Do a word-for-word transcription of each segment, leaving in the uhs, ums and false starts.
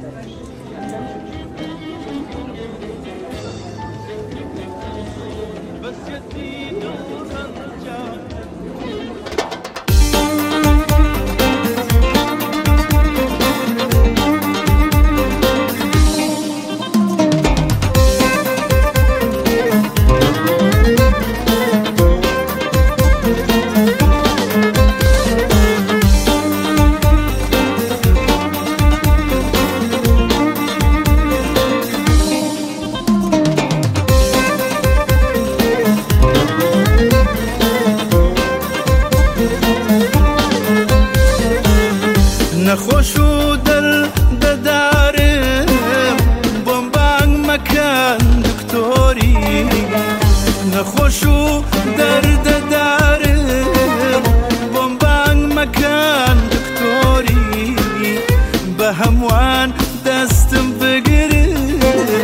نخوش و دل ددارم بمبانگ مکان دکتوری نخوش و درد دارم بمبانگ مکان دکتوری به هموان دستم بگیرم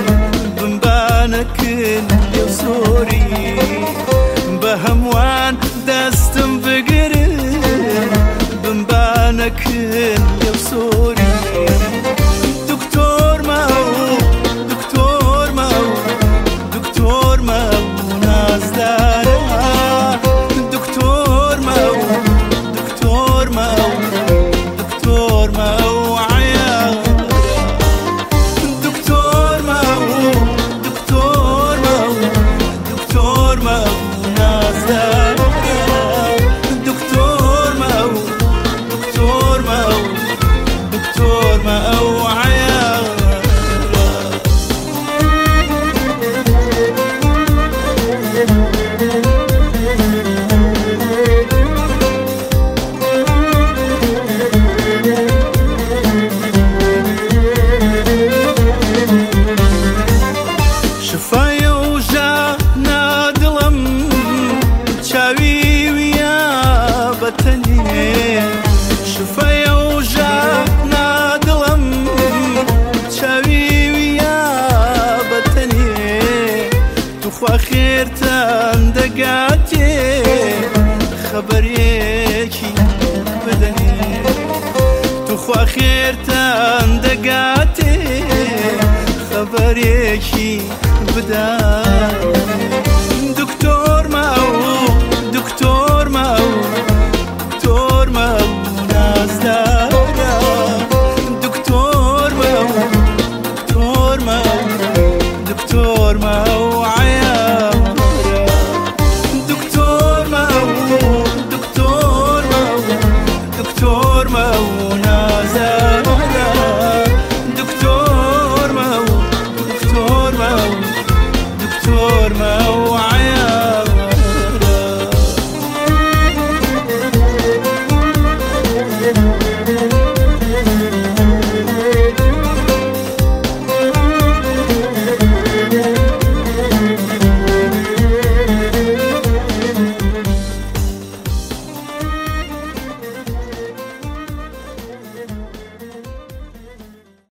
بمبانکن یو سوری به هموان دستم بگیرم بمبانکن یو سوری دکتر ماو دکتر ماو دکتر ماو نازداره دکتر ماو دکتر ماو دکتر ماو عیاره دکتر ماو دکتر ماو دکتر ماو نازداره دکتر ماو دکتر ماو دکتر ماو عیاره شفای و جانا دڵم چاوی ویا بەتەنێ شفای و جانا دڵم چاوی ویا بەتەنێ توخوا خێرتان دەگاتێ خەبەرێکی بدەنێ توخوا خێرتان دەگاتێ خەبەرێکی بدەنێ دکتۆر ماو دکتۆر ماو دکتۆر ماو نازدارە دکتۆر ماو دکتۆر ماو دکتۆر ماو عیاره دکتۆر ماو دکتۆر ماو دکتۆر ماو نازدارە دکتۆر ماو دکتۆر ماو دکتۆر ماو